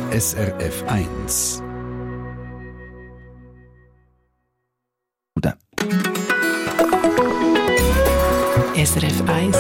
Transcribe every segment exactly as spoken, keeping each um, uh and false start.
S R F eins. S R F eins.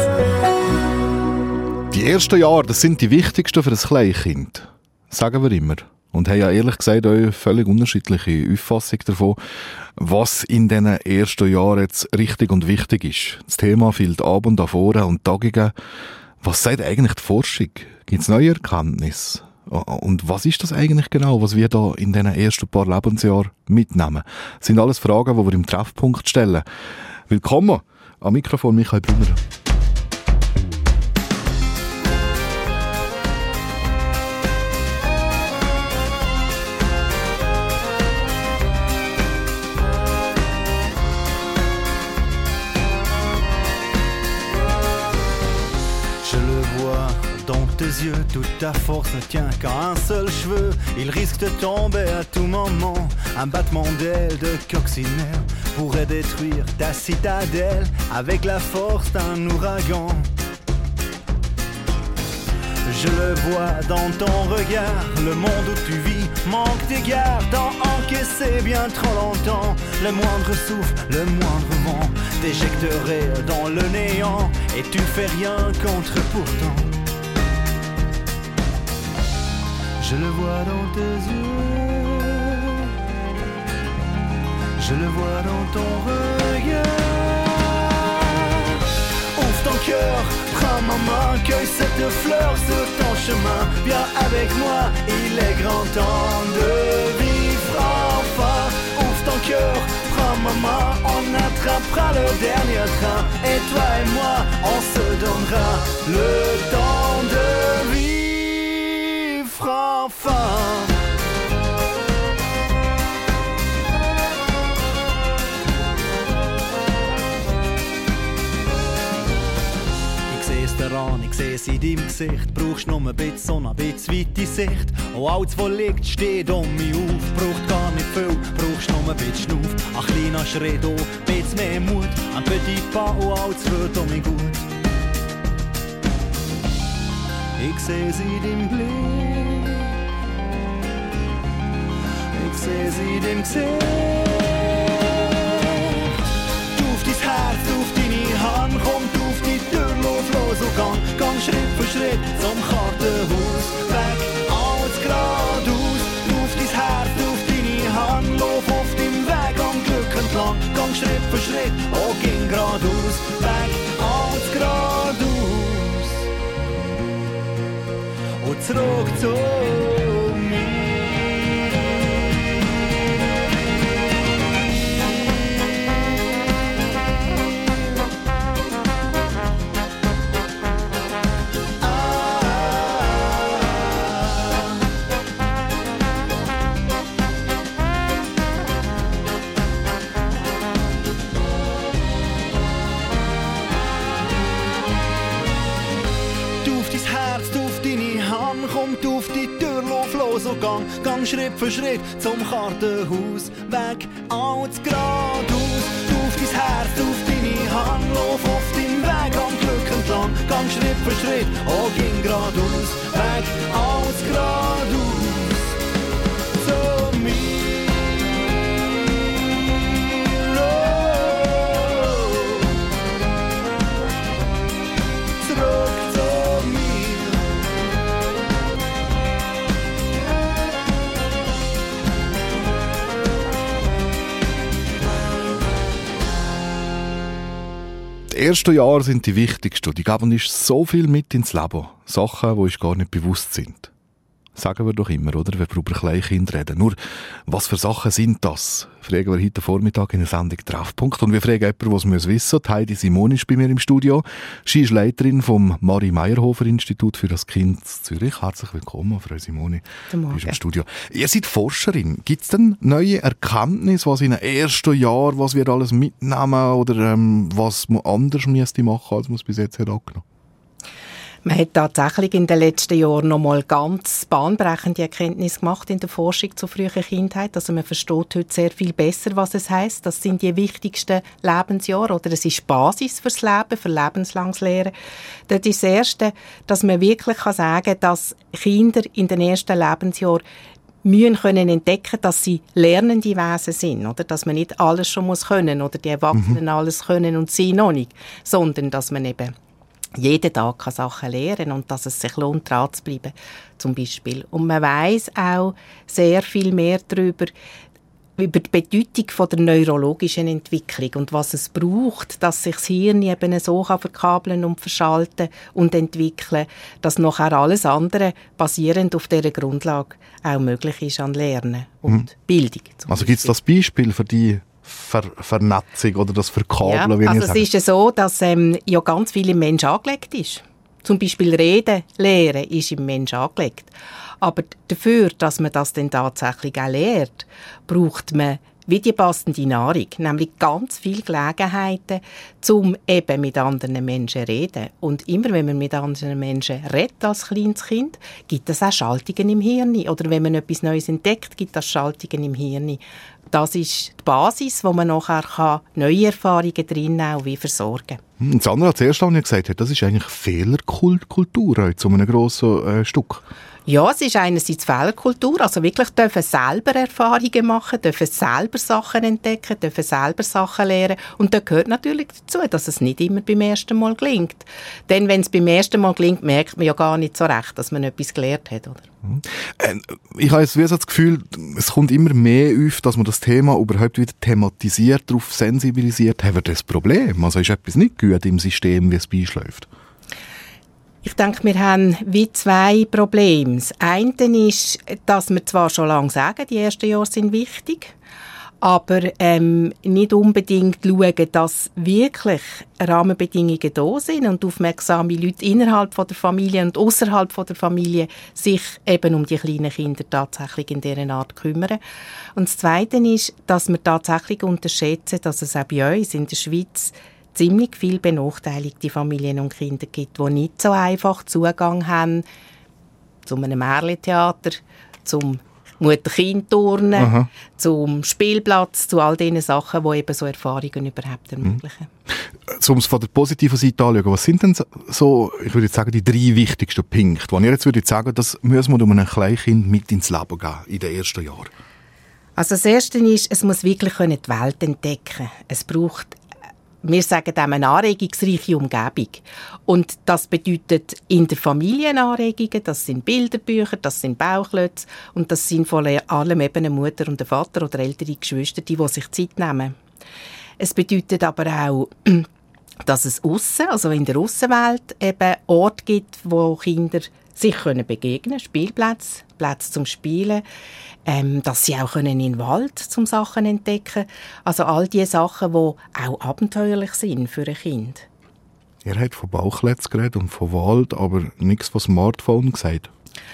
Die ersten Jahre, das sind die wichtigsten für ein Kleinkind. Sagen wir immer. Und haben ja ehrlich gesagt auch eine völlig unterschiedliche Auffassung davon, was in diesen ersten Jahren jetzt richtig und wichtig ist. Das Thema fehlt ab und an vorne und Tagungen. Was sagt eigentlich die Forschung? Gibt es neue Erkenntnisse? Und was ist das eigentlich genau, was wir da in diesen ersten paar Lebensjahren mitnehmen? Das sind alles Fragen, die wir im Treffpunkt stellen. Willkommen am Mikrofon Michael Brunner. Tes yeux, toute ta force ne tient qu'à un seul cheveu. Il risque de tomber à tout moment. Un battement d'aile de coccinelle pourrait détruire ta citadelle avec la force d'un ouragan. Je le vois dans ton regard, le monde où tu vis manque d'égard. T'en encaisser bien trop longtemps. Le moindre souffle, le moindre vent t'éjecterait dans le néant. Et tu fais rien contre pourtant. Je le vois dans tes yeux, je le vois dans ton regard. Ouvre ton cœur, prends ma main, cueille cette fleur sur ton chemin. Viens avec moi, il est grand temps de vivre enfin. Ouvre ton cœur, prends ma main, on attrapera le dernier train. Et toi et moi, on se donnera le temps de vivre. Enfin. Ich seh's daran, ich seh's in deinem Gesicht. Brauchst nur ein bisschen Sonne, ein bisschen weite Sicht. Und alles, was liegt, steht um mich auf. Braucht gar nicht viel, brauchst nur ein bisschen Schnuff. Ein kleiner Schritt, oh, ein bisschen mehr Mut. Ein petit pas und alles wird um mich gut. Ich seh's in deinem Blick, ich seh's in dem Gesicht. Du auf dein Herz, du auf deine Hand, komm du auf die Tür, los, los und gang. Gang Schritt für Schritt zum Kartenhaus, weg, alles geradeaus. Du auf dein Herz, du auf deine Hand, lauf auf deinem Weg am Glück entlang. Gang Schritt für Schritt, oh, ging geradeaus, weg, alles geradeaus. Und zurück zu mir. So gang, gang Schritt für Schritt zum Kartenhaus, weg, alles geradeaus. Du auf dein Herz, du auf deine Hand, lauf auf deinem Weg am Glück entlang. Gang Schritt für Schritt, oh, ging geradeaus, weg, alles geradeaus. Zu mir, oh, zurück zu mir. Die ersten Jahre sind die wichtigsten. Die geben uns so viel mit ins Leben. Sachen, die uns gar nicht bewusst sind. Sagen wir doch immer, oder? Wenn wir über Kleinkinder reden. Nur, was für Sachen sind das? Fragen wir heute Vormittag in der Sendung Treffpunkt. Und wir fragen jemanden, der es wissen muss. Heidi Simon ist bei mir im Studio. Sie ist Leiterin vom Marie-Meyerhofer-Institut für das Kind Zürich. Herzlich willkommen, Frau Simoni. Guten Morgen. Im Studio. Ihr seid Forscherin. Gibt es denn neue Erkenntnisse, was in den ersten Jahren, was wir alles mitnehmen oder ähm, was man anders müsste machen, als man es bis jetzt hat angenommen? Man hat tatsächlich in den letzten Jahren noch mal ganz bahnbrechende Erkenntnisse gemacht in der Forschung zur frühen Kindheit. Also man versteht heute sehr viel besser, was es heisst. Das sind die wichtigsten Lebensjahre oder es ist Basis fürs Leben, für lebenslanges Lehren. Das ist das Erste, dass man wirklich sagen kann, dass Kinder in den ersten Lebensjahren müssen können entdecken, dass sie lernende Wesen sind, oder? Dass man nicht alles schon muss können oder die Erwachsenen mhm. alles können und sie noch nicht, sondern dass man eben jeden Tag kann Sachen lernen und dass es sich lohnt, dran zu bleiben, zum Beispiel. Und man weiss auch sehr viel mehr darüber, über die Bedeutung von der neurologischen Entwicklung und was es braucht, dass sich das Hirn eben so verkabeln und verschalten und entwickeln, dass nachher alles andere basierend auf dieser Grundlage auch möglich ist an Lernen und mhm. Bildung. Also gibt es das Beispiel für die Ver Vernetzung oder das Verkabeln? Ja, wie also es ist ja so, dass ähm, ja ganz viel im Menschen angelegt ist. Zum Beispiel Reden, Lehren ist im Menschen angelegt. Aber dafür, dass man das dann tatsächlich auch lehrt, braucht man wie die passende Nahrung, nämlich ganz viele Gelegenheiten, um eben mit anderen Menschen zu reden. Und immer, wenn man mit anderen Menschen redet als kleines Kind, gibt es auch Schaltungen im Hirn. Oder wenn man etwas Neues entdeckt, gibt es Schaltungen im Hirn. Das ist die Basis, wo man nachher kann neue Erfahrungen drin auch wie versorgen kann. Sandra hat zuerst gesagt, das ist eigentlich Fehlerkultur zu einem grossen äh, Stück. Ja, es ist einerseits Fehlerkultur, also wirklich dürfen selber Erfahrungen machen, dürfen selber Sachen entdecken, dürfen selber Sachen lernen. Und da gehört natürlich dazu, dass es nicht immer beim ersten Mal gelingt. Denn wenn es beim ersten Mal gelingt, merkt man ja gar nicht so recht, dass man etwas gelernt hat, oder? Ähm, ich habe jetzt wie so das Gefühl, es kommt immer mehr auf, dass man das Thema überhaupt wieder thematisiert, darauf sensibilisiert. Haben wir das Problem? Also ist etwas nicht gut im System, wie es beischläuft? Ich denke, wir haben wie zwei Probleme. Das eine ist, dass wir zwar schon lange sagen, die ersten Jahre sind wichtig, aber ähm, nicht unbedingt schauen, dass wirklich Rahmenbedingungen da sind und aufmerksame Leute innerhalb von der Familie und außerhalb von der Familie sich eben um die kleinen Kinder tatsächlich in dieser Art kümmern. Und das Zweite ist, dass wir tatsächlich unterschätzen, dass es auch bei uns in der Schweiz ziemlich viele benachteiligte Familien und Kinder gibt, die nicht so einfach Zugang haben zu einem Märchentheater, zum Mutter-Kind-Turnen, zum Spielplatz, zu all diesen Sachen, die eben so Erfahrungen überhaupt ermöglichen. Mhm. Um es von der positiven Seite anzuschauen, was sind denn so, ich würde jetzt sagen, die drei wichtigsten Punkte, wo ihr jetzt würde sagen, das müssen wir einem Kleinkind mit ins Leben geben in den ersten Jahren? Also das Erste ist, es muss wirklich die Welt entdecken. Es braucht Wir sagen dem eine anregungsreiche Umgebung. Und das bedeutet in der Familie Anregungen, das sind Bilderbücher, das sind Bauklötze und das sind vor allem eben eine Mutter und ein Vater oder ältere Geschwister, die, die sich Zeit nehmen. Es bedeutet aber auch, dass es aussen, also in der Aussenwelt, eben Orte gibt, wo Kinder sich können begegnen, Spielplätze, Plätze zum Spielen, ähm, dass sie auch können in den Wald zum Sachen entdecken. Also all diese Sachen, die auch abenteuerlich sind für ein Kind. Ihr habt von Bauklötzen geredet und von Wald, aber nichts von Smartphone gesagt.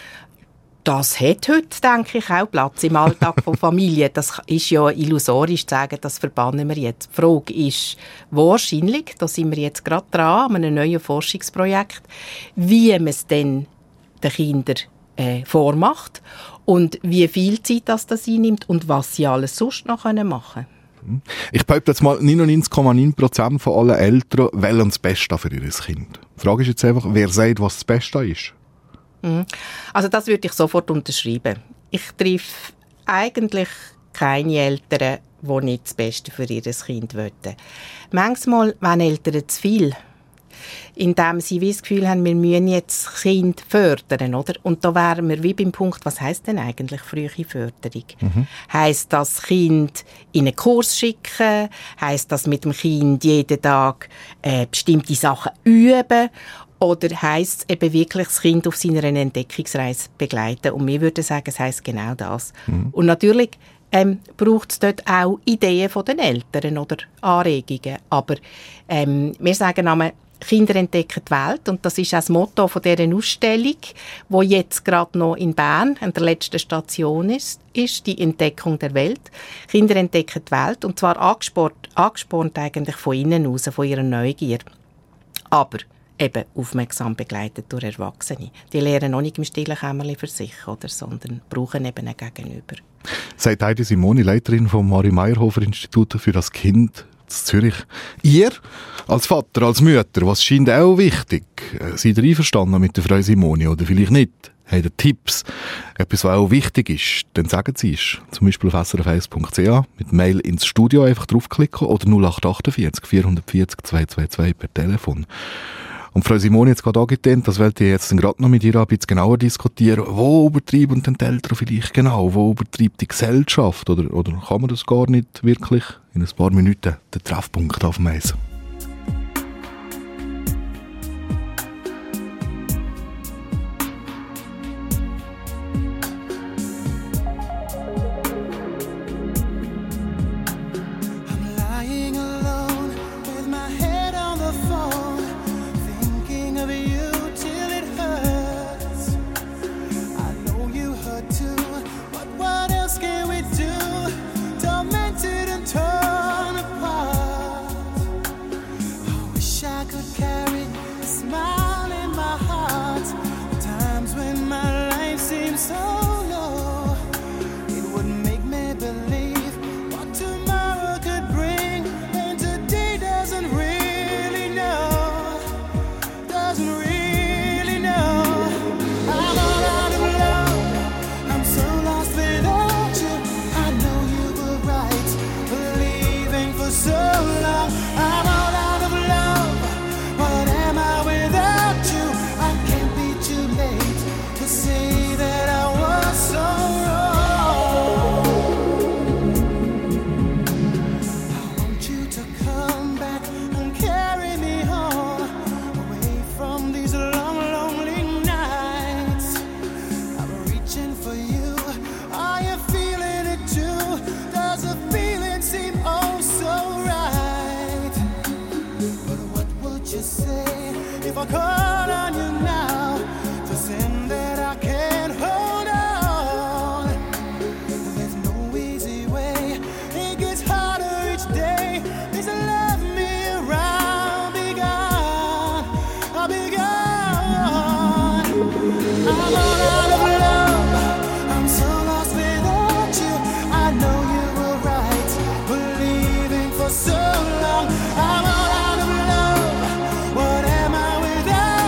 Das hat heute, denke ich, auch Platz im Alltag von Familien. Das ist ja illusorisch zu sagen, das verbannen wir jetzt. Die Frage ist wahrscheinlich, da sind wir jetzt gerade dran, an einem neuen Forschungsprojekt, wie man es denn den Kindern äh, vormacht und wie viel Zeit das, das einnimmt und was sie alles sonst noch machen können. Ich behaupte jetzt mal, neunundneunzig Komma neun Prozent von allen Eltern wollen das Beste für ihr Kind. Die Frage ist jetzt einfach, wer sagt, was das Beste ist? Also das würde ich sofort unterschreiben. Ich treffe eigentlich keine Eltern, die nicht das Beste für ihr Kind wollen. Manchmal wollen Eltern zu viel, indem sie wie das Gefühl haben, wir müssen jetzt das Kind fördern, oder? Und da wären wir wie beim Punkt, was heisst denn eigentlich frühe Förderung? Mhm. Heisst das Kind in einen Kurs schicken? Heisst das mit dem Kind jeden Tag äh, bestimmte Sachen üben? Oder heisst es eben wirklich, das Kind auf seiner Entdeckungsreise begleiten? Und wir würden sagen, es heisst genau das. Mhm. Und natürlich ähm, braucht es dort auch Ideen von den Eltern oder Anregungen. Aber ähm, wir sagen einmal, Kinder entdecken die Welt. Und das ist auch das Motto von dieser Ausstellung, die jetzt gerade noch in Bern an der letzten Station ist, ist die Entdeckung der Welt. Kinder entdecken die Welt und zwar angespornt, angespornt eigentlich von innen aus, von ihrer Neugier. Aber eben aufmerksam begleitet durch Erwachsene. Die lernen noch nicht im stillen Kämmerchen für sich, oder, sondern brauchen eben ein Gegenüber. Sagt Heidi Simoni, Leiterin vom Marie-Meyerhofer-Institut für das Kind in Zürich. Ihr als Vater, als Mutter, was scheint auch wichtig? Seid ihr einverstanden mit der Frau Simoni oder vielleicht nicht? Habt ihr Tipps? Etwas, was auch wichtig ist, dann sagen Sie es. Zum Beispiel auf s r f eins punkt c h mit Mail ins Studio einfach draufklicken oder null acht achtundvierzig vierhundertvierzig zweihundertzweiundzwanzig per Telefon. Und Frau Simoni hat es gerade angetan, das wollte ich jetzt gerade noch mit ihr ein bisschen genauer diskutieren. Wo übertreiben denn die Eltern vielleicht genau? Wo übertreibt die Gesellschaft? Oder, oder kann man das gar nicht wirklich? In ein paar Minuten der Treffpunkt auf dem Eis. So long, I'm all out of love. What am I without?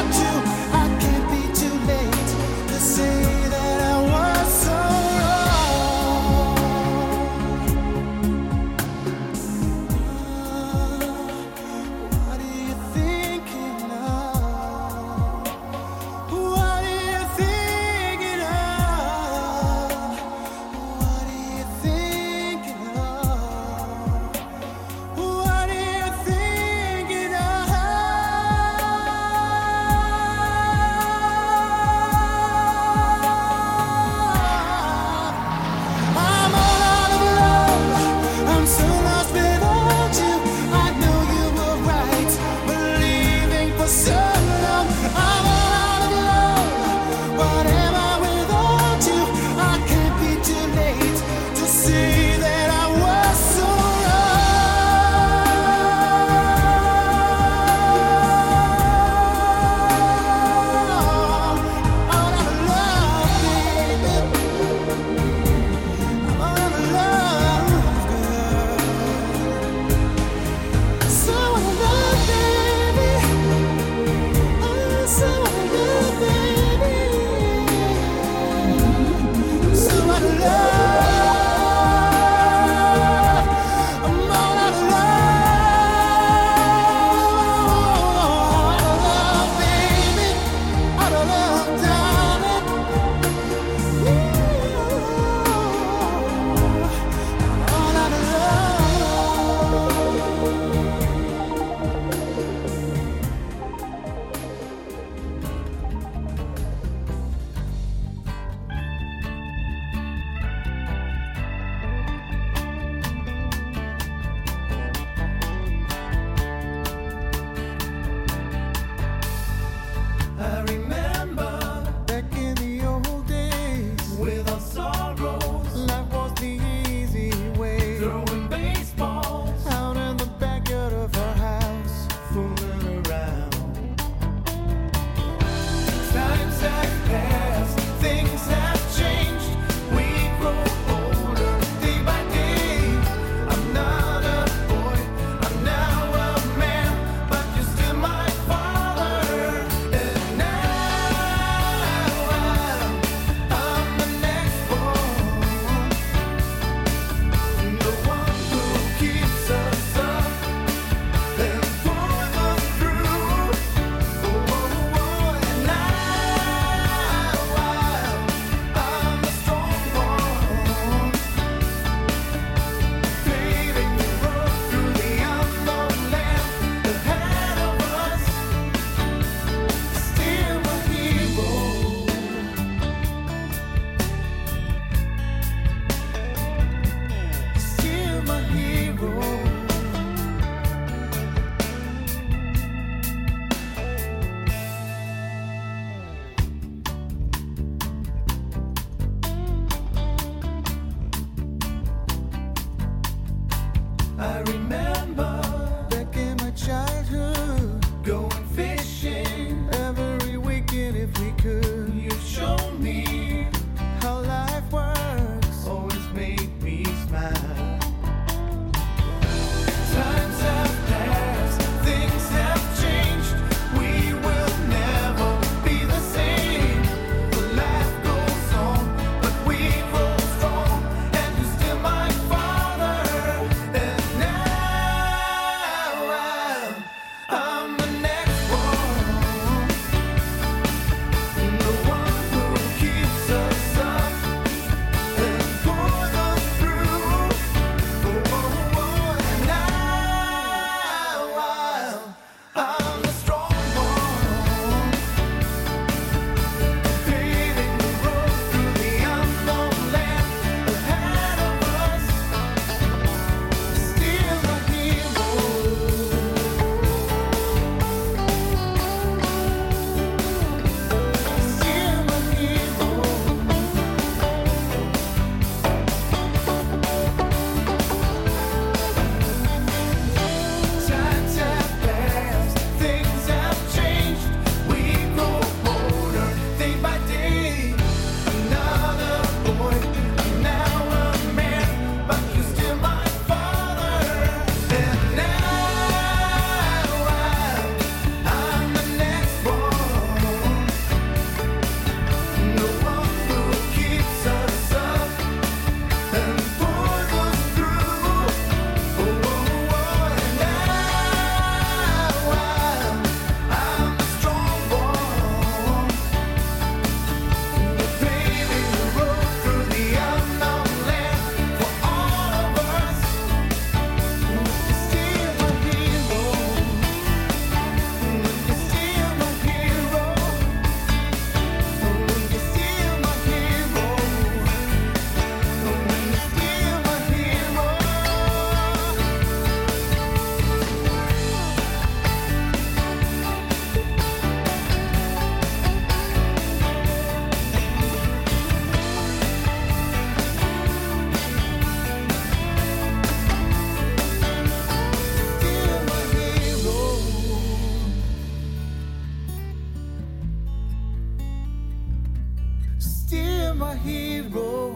my hero.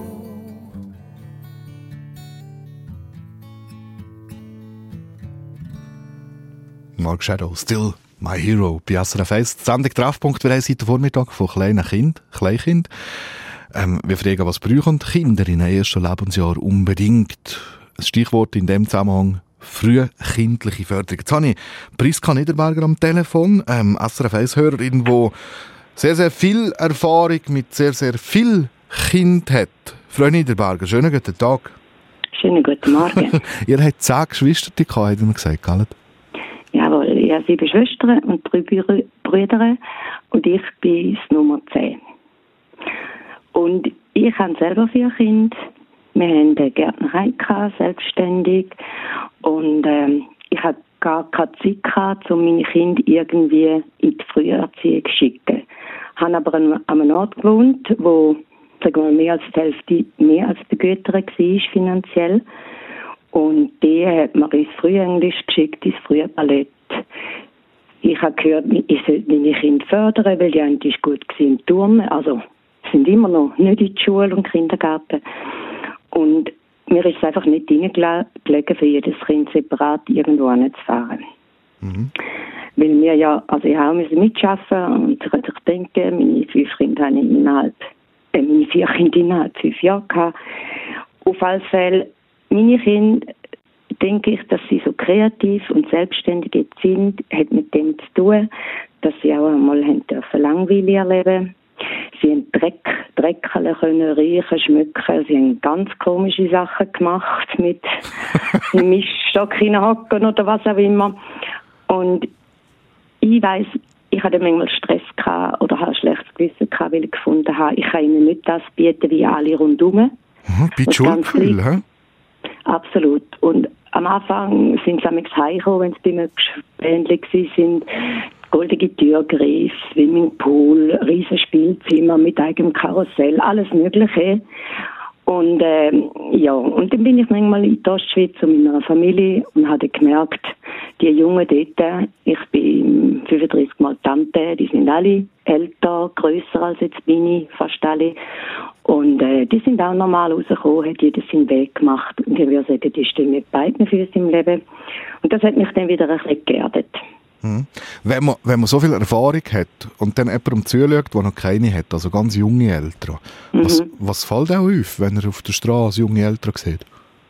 Mark Shadow, Still My Hero, bei S R F eins. Die Sendung Treffpunkt, wir haben seit dem Vormittag von kleinen Kindern, Kleinkind. Ähm, wir fragen, was brauchen Kinder in ihrem ersten Lebensjahr unbedingt? Ein Stichwort in dem Zusammenhang, frühkindliche Förderung. Jetzt habe ich Priska Niederberger am Telefon, ähm, S R F eins-Hörerin, die sehr, sehr viel Erfahrung mit sehr, sehr viel Kind hat. Frau Niederberger, schönen guten Tag. Schönen guten Morgen. Ihr habt zehn Geschwister, die habt ihr gesagt, gell? Jawohl, ich habe sieben Schwestern und drei Brü- Brüder und ich bin das Nummer zehn. Und ich habe selber vier Kinder. Wir haben eine Gärtnerei gehabt, selbstständig. Und ähm, ich hatte gar keine Zeit gehabt, um meine Kinder irgendwie in die Früherziehung zu schicken. Ich habe aber an einem Ort gewohnt, wo sagen wir, mehr als die Hälfte mehr als begütert war finanziell. Und die hat mir ins Frühenglisch geschickt, ins Frühballett. Ich habe gehört, ich sollte meine Kinder fördern, weil die eine ist gut im Turnen. Also sind immer noch nicht in die Schule und Kindergarten. Und mir ist es einfach nicht hineingelegen, für jedes Kind separat irgendwo hinzufahren. Mhm. Weil wir ja, also ich auch müssen mitarbeiten und ich denke, meine fünf Kinder habe ich innerhalb, äh, meine vier Kinder innerhalb fünf Jahre gehabt. Auf alle Fälle, meine Kinder, denke ich, dass sie so kreativ und selbstständig jetzt sind, hat mit dem zu tun, dass sie auch einmal haben dürfen Langweile erleben. Sie haben Dreck, Dreckerle können riechen, schmücken. Sie haben ganz komische Sachen gemacht mit einem Mischstock hineinhocken oder was auch immer. Und ich weiss, ich hatte manchmal Stress gehabt oder habe ein schlechtes Gewissen gehabt, weil ich gefunden habe, ich kann ihnen nicht das bieten wie alle rundherum. Mhm, bei Schuldgefühl, hä? Absolut. Und am Anfang sind sie manchmal heimgekommen, wenn sie bei mir Gespräche waren. Goldige Türgriff, Swimmingpool, riesen Spielzimmer mit eigenem Karussell, alles Mögliche. Und ähm, ja, und dann bin ich manchmal in die Ostschweiz zu meiner Familie und habe gemerkt, die Jungen dort, ich bin fünfunddreißig Mal Tante, die sind alle älter, grösser als jetzt bin ich, fast alle. Und äh, die sind auch normal rausgekommen, hat jeder seinen Weg gemacht. Und ich würde sagen, die stehen mit beiden Füßen im Leben. Und das hat mich dann wieder ein bisschen geerdet. Mhm. Wenn man, wenn man so viel Erfahrung hat und dann jemandem zuschaut, der noch keine hat, also ganz junge Eltern, mhm. was, was fällt auch auf, wenn er auf der Straße junge Eltern sieht?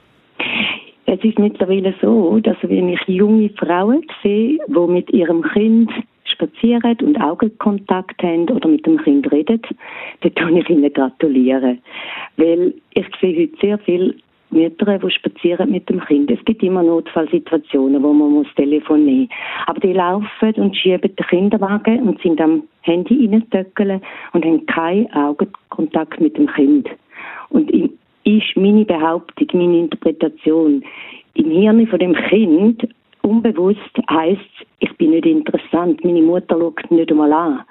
Es ist mittlerweile so, dass wenn ich junge Frauen sehe, die mit ihrem Kind spazieren und Augenkontakt haben oder mit dem Kind reden, dann kann ich ihnen gratulieren. Weil ich sehe heute sehr viele Mütter, die spazieren mit dem Kind. Es gibt immer Notfallsituationen, wo man das Telefon nehmen muss. Aber die laufen und schieben den Kinderwagen und sind am Handy reintöckeln und haben keinen Augenkontakt mit dem Kind. Und ist meine Behauptung, meine Interpretation, im Hirn von dem Kind unbewusst heisst, ich bin nicht interessant, meine Mutter schaut nicht einmal an.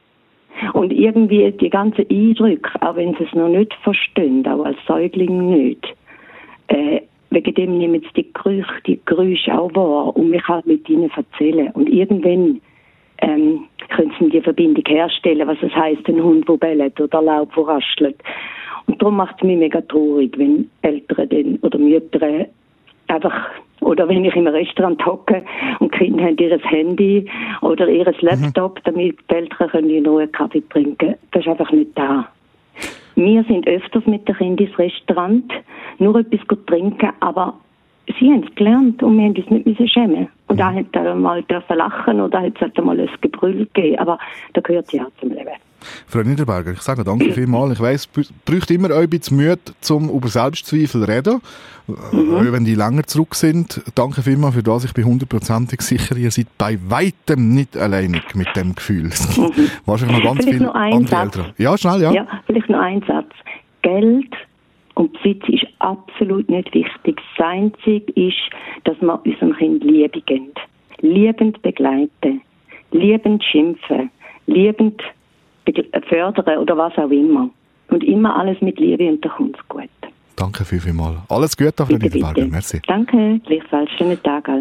Und irgendwie die ganzen Eindrücke, auch wenn sie es noch nicht verstehen, auch als Säugling nicht, äh, wegen dem nehmen sie die Gerüche, die Geräusche auch wahr und ich kann mit ihnen erzählen. Und irgendwann ähm, können sie die Verbindung herstellen, was es heisst, ein Hund, der bellt oder Laub, der raschelt. Und darum macht es mich mega traurig, wenn Eltern denn, oder Mütter einfach, oder wenn ich im Restaurant hocke und die Kinder haben ihr Handy oder ihr Laptop, damit die Eltern können in Ruhe Kaffee trinken. Das ist einfach nicht da. Wir sind öfters mit den Kindern ins Restaurant, nur etwas trinken, aber sie haben es gelernt und wir haben uns nicht müssen schämen. Und da hat er mal dürfen lachen oder hat es mal ein Gebrüll gegeben, aber da gehört sie auch zum Leben. Frau Niederberger, ich sage danke vielmals. Ich weiss, es braucht immer ein bisschen Mühe, um über Selbstzweifel zu reden, mhm. wenn die länger zurück sind. Danke vielmals für das. Ich bin hundertprozentig sicher, ihr seid bei weitem nicht alleinig mit dem Gefühl. Mhm. Wahrscheinlich noch ganz viele andere Eltern. Ja, schnell, ja. Ja, vielleicht noch ein Satz. Geld und Besitz ist absolut nicht wichtig. Das Einzige ist, dass wir unserem Kind Liebe geben. Liebend begleiten, liebend schimpfen, liebend fördern oder was auch immer. Und immer alles mit Liebe und dann kommt es gut. Danke viel, viel mal. Alles Gute, Frau Niederberger. Merci. Danke, gleichfalls. Schönen Tag allen.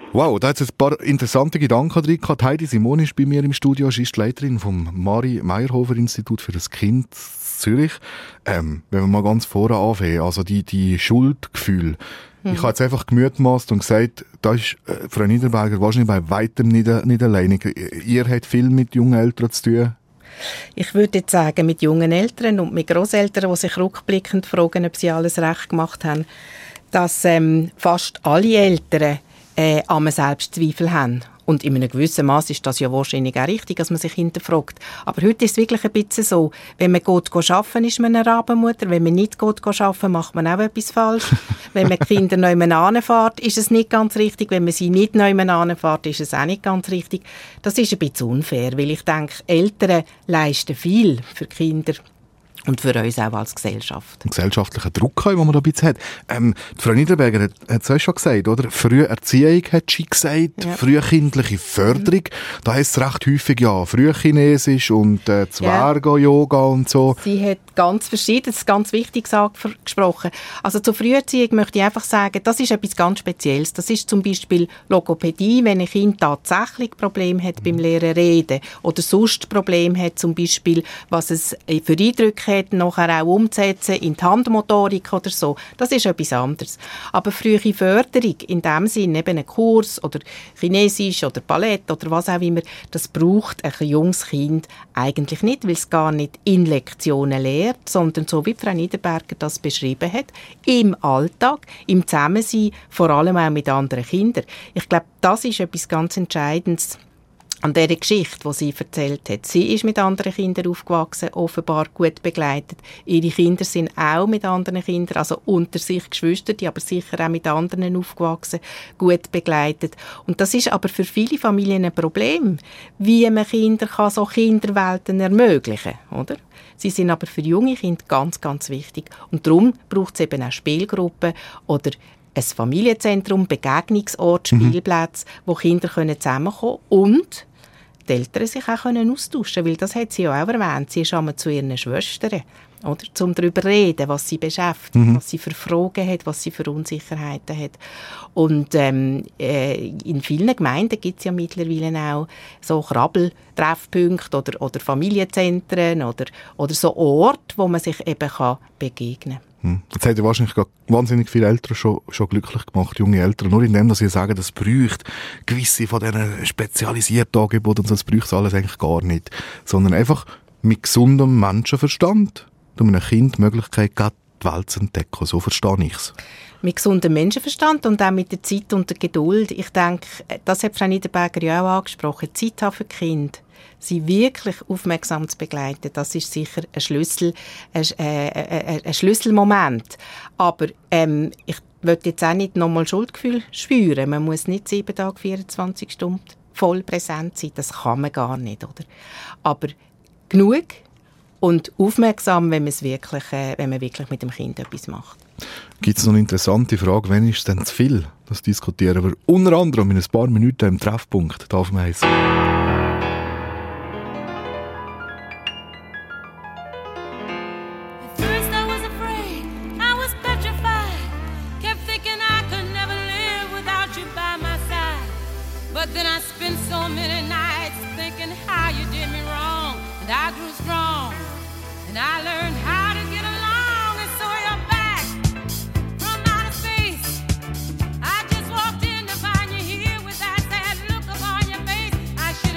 Wow, da hat es ein paar interessante Gedanken drin gehabt. Heidi Simon ist bei mir im Studio, sie ist die Leiterin vom Mari-Meyerhofer-Institut für das Kind Zürich. Ähm, wenn wir mal ganz vorne anfangen, also die, die Schuldgefühle. Mhm. Ich habe jetzt einfach gemutmaßt und gesagt, da ist äh, Frau Niederberger wahrscheinlich bei weitem nicht, nicht alleinig. Ihr habt viel mit jungen Eltern zu tun. Ich würde jetzt sagen, mit jungen Eltern und mit Grosseltern, die sich rückblickend fragen, ob sie alles recht gemacht haben, dass ähm, fast alle Eltern äh, an Selbstzweifel haben. Und in einem gewissen Maß ist das ja wahrscheinlich auch richtig, dass man sich hinterfragt. Aber heute ist es wirklich ein bisschen so, wenn man geht arbeiten, ist man eine Rabenmutter. Wenn man nicht geht arbeiten, macht man auch etwas falsch. Wenn man die Kinder neu hinfährt, ist es nicht ganz richtig. Wenn man sie nicht neu hinfährt, ist es auch nicht ganz richtig. Das ist ein bisschen unfair, weil ich denke, Eltern leisten viel für die Kinder. Und für uns auch als Gesellschaft. Ein gesellschaftlicher Druck, den man da ein bisschen hat. Ähm, Frau Niederberger hat, hat es euch schon gesagt, oder? Frühe Erziehung, hat sie gesagt. Ja. Frühkindliche Förderung. Mhm. Da heisst es recht häufig, ja, Frühchinesisch und äh, Zwergo-Yoga und so. Sie hat ganz Verschiedenes, ganz Wichtiges angesprochen. Also zur Früherziehung möchte ich einfach sagen, das ist etwas ganz Spezielles. Das ist zum Beispiel Logopädie, wenn ein Kind tatsächlich Probleme hat mhm. beim Lehren reden oder sonst Probleme hat, zum Beispiel, was es für Eindrücke hat, nachher auch umzusetzen in die Handmotorik oder so. Das ist etwas anderes. Aber frühe Förderung, in dem Sinne eben ein Kurs oder Chinesisch oder Ballett oder was auch immer, das braucht ein junges Kind eigentlich nicht, weil es gar nicht in Lektionen lehrt, sondern so wie Frau Niederberger das beschrieben hat, im Alltag, im Zusammensein, vor allem auch mit anderen Kindern. Ich glaube, das ist etwas ganz Entscheidendes an dieser Geschichte, die sie erzählt hat. Sie ist mit anderen Kindern aufgewachsen, offenbar gut begleitet. Ihre Kinder sind auch mit anderen Kindern, also unter sich Geschwister, die aber sicher auch mit anderen aufgewachsen, gut begleitet. Und das ist aber für viele Familien ein Problem, wie man Kinder kann so Kinderwelten ermöglichen, oder? Sie sind aber für junge Kinder ganz, ganz wichtig. Und darum braucht es eben auch Spielgruppen oder ein Familienzentrum, Begegnungsort, Spielplätze, wo Kinder zusammenkommen können und die Eltern sich auch austauschen können, weil das hat sie ja auch erwähnt. Sie ist einmal zu ihren Schwestern, oder, um darüber zu reden, was sie beschäftigt, mhm. was sie für Fragen hat, was sie für Unsicherheiten hat. Und ähm, äh, in vielen Gemeinden gibt es ja mittlerweile auch so Krabbeltreffpunkte oder, oder Familienzentren oder, oder so Orte, wo man sich eben kann begegnen kann. Jetzt hat ja wahrscheinlich wahnsinnig viele Eltern schon, schon glücklich gemacht, junge Eltern, nur indem dass sie sagen, das bräuchte gewisse von diesen spezialisierten Angeboten und so, das bräuchte es alles eigentlich gar nicht. Sondern einfach mit gesundem Menschenverstand, um einem Kind die Möglichkeit gibt, die Welt zu entdecken. So verstehe ich es. Mit gesundem Menschenverstand und auch mit der Zeit und der Geduld. Ich denke, das hat Frau Niederberger ja auch angesprochen, Zeit haben für die Kinder. Sie wirklich aufmerksam zu begleiten, das ist sicher ein, Schlüssel, ein, äh, äh, ein Schlüsselmoment. Aber ähm, ich will jetzt auch nicht nochmal Schuldgefühl spüren. Man muss nicht sieben Tage, vierundzwanzig Stunden voll präsent sein. Das kann man gar nicht, oder? Aber genug und aufmerksam, wenn, wirklich, äh, wenn man wirklich mit dem Kind etwas macht. Gibt es noch eine interessante Frage, wann ist es denn zu viel? Das diskutieren wir unter anderem in ein paar Minuten im Treffpunkt. Darf man heißen? I should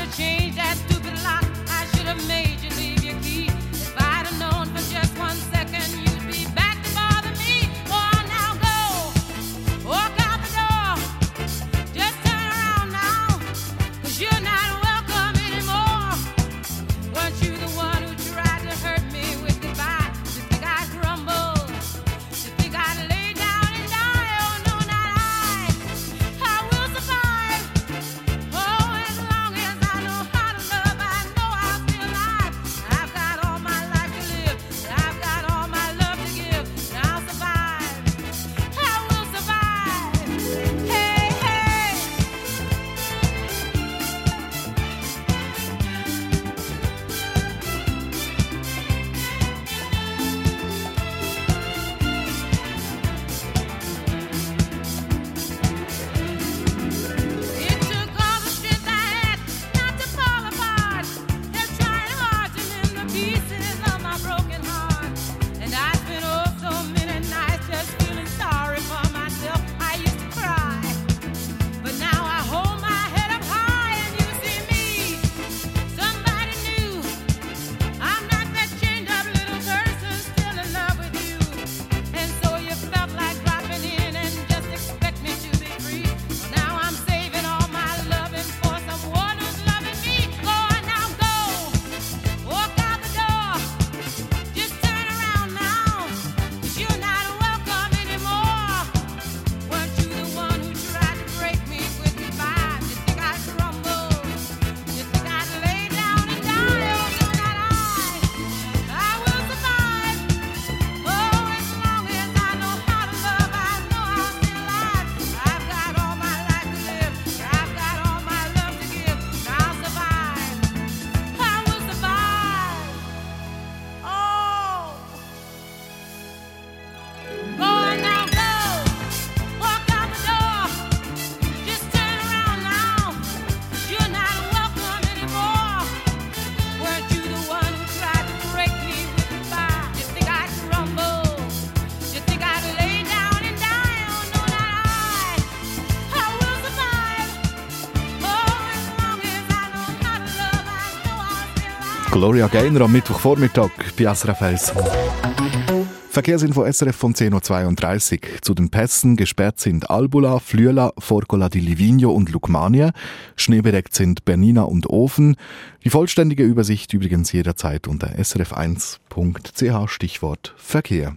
Gloria Gaynor am Mittwochvormittag bei S R F eins. Verkehrsinfo S R F von zehn Uhr zweiunddreißig. Zu den Pässen gesperrt sind Albula, Flüela, Forcola di Livigno und Lukmania. Schneebedeckt sind Bernina und Ofen. Die vollständige Übersicht übrigens jederzeit unter s r f eins punkt c h, Stichwort Verkehr.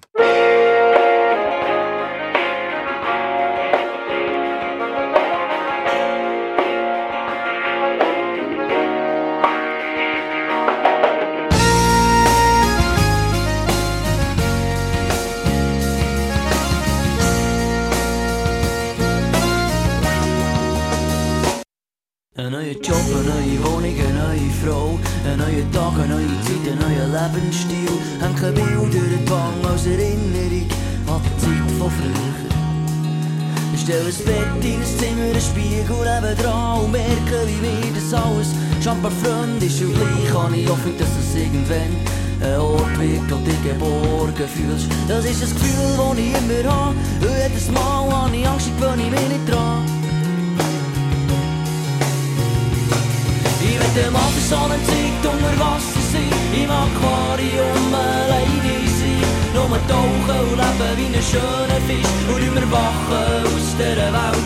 Ein neuer Job, eine neue Wohnung, eine neue Frau, ein neuer Tag, eine neue Zeit, ein neuer Lebensstil. Hängen Bilder in die Wange als Erinnerung an die Zeit von früher. Ich stelle ein Bett in ein Zimmer, einen Spiegel nebendran und merke, wie mir das alles schon ein paar Freunde ist. Und gleich habe ich Hoffnung, dass es irgendwann ein Ort wird, wo du dich geborgen fühlst. Das ist ein Gefühl, das ich immer habe. Und jedes Mal habe ich Angst, ich gewöhne mich nicht dran. Ich will mal für so eine Zeit unter Wasser sein, im Aquarium alleine sein. Nur tauchen und leben wie ein schöner Fisch und immer wachen aus dieser Welt.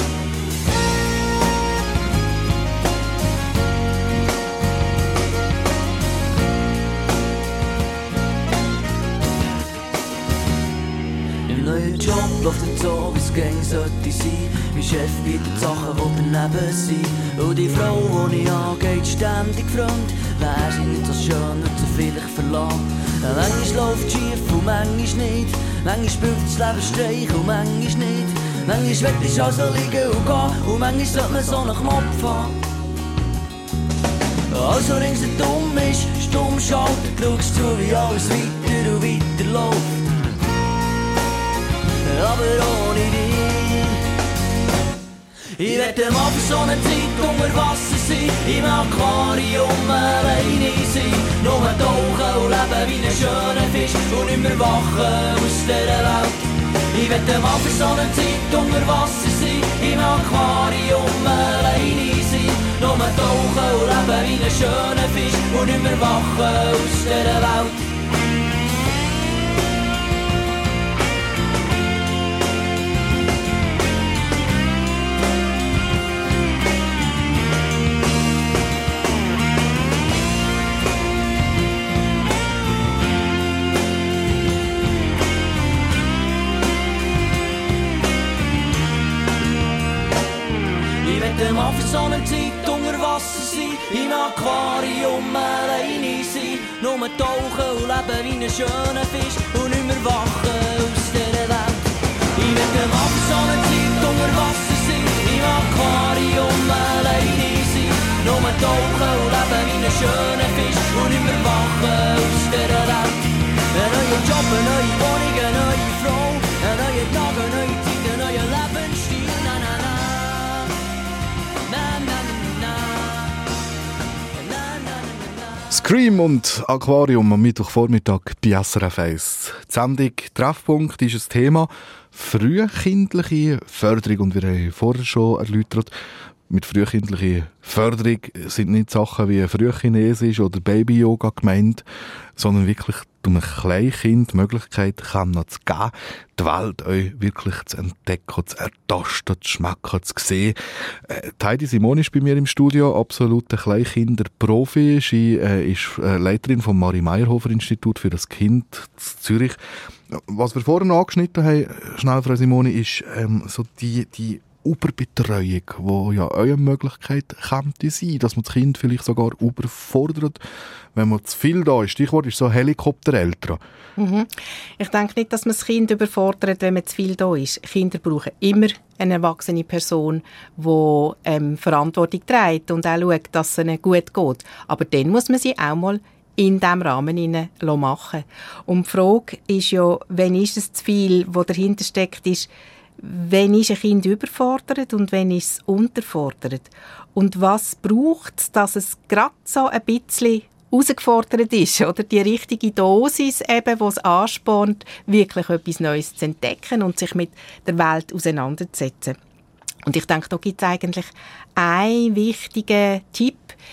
Im neuen Job läuft es so, wie es gehen sollte sein. Mein Chef bietet Sachen, die daneben sind. Und die Frau, die ich angeht, ständig fremd. Wär sie nicht so schön, wird sie vielleicht verlassen. Manchmal läuft es schief und manchmal nicht. Manchmal spielt das Leben Streich und manchmal nicht. Manchmal will ich also liegen und gehen. Und manchmal sollte man so einen Knopf haben. Also ringsherum ist stumm schalten, schaust zu, wie alles weiter und weiter läuft. Aber ohne dich. Ich werde mal für so eine Zeit unter Wasser sein, im Aquarium alleine sein. Nur tauchen und leben wie ein schöner Fisch und nicht mehr wachen aus dieser Welt. Ich werde mal für so eine Zeit unter Wasser sein, im Aquarium alleine sein. Nur tauchen und leben wie ein schöner Fisch und nicht mehr wachen aus dieser Welt. Mal für so eine Zeit unter Wasser sein, im Aquarium alleine sein. Nur tauchen und leben wie ein schöner Fisch und nicht mehr wachen aus dieser Welt. Ich werde mal für so eine Zeit unter Wasser sein, im Aquarium alleine sein. Nur tauchen und leben wie ein schöner Fisch und nicht mehr wachen aus dieser Welt. Ein neuer Job, eine neue Wohnung, eine neue Frau, ein neuer Tag, eine neue Zeit, ein neuer Lebensstil. Na, na, na. Scream und Aquarium am Mittwochvormittag bei S R F eins. Die Sendung Treffpunkt ist ein Thema frühkindliche Förderung und wir haben vorher schon erläutert, mit frühkindlicher Förderung sind nicht Sachen wie Frühchinesisch oder Baby-Yoga gemeint, sondern wirklich um ein Kleinkind die Möglichkeit zu geben, die Welt euch wirklich zu entdecken, zu ertasten, zu schmecken, zu sehen. Äh, Heidi Simon ist bei mir im Studio, absoluter Kleinkinder-Profi. Sie äh, ist äh, Leiterin vom Marie-Meyerhofer-Institut für das Kind in Zürich. Was wir vorhin angeschnitten haben, schnell, Frau Simoni, ist ähm, so die, die Überbetreuung, die ja eure Möglichkeit könnte sein, dass man das Kind vielleicht sogar überfordert, wenn man zu viel da ist. Stichwort ist so Helikoptereltern. Mhm. Ich denke nicht, dass man das Kind überfordert, wenn man zu viel da ist. Kinder brauchen immer eine erwachsene Person, die ähm, Verantwortung trägt und auch schaut, dass es ihnen gut geht. Aber dann muss man sie auch mal in diesem Rahmen machen. Und die Frage ist ja, wenn ist es zu viel, was dahinter steckt, ist, wenn ist ein Kind überfordert und wenn ist es unterfordert? Und was braucht es, dass es gerade so ein bisschen herausgefordert ist? Oder die richtige Dosis, eben, die es anspornt, wirklich etwas Neues zu entdecken und sich mit der Welt auseinanderzusetzen. Und ich denke, da gibt es eigentlich einen wichtigen Tipp.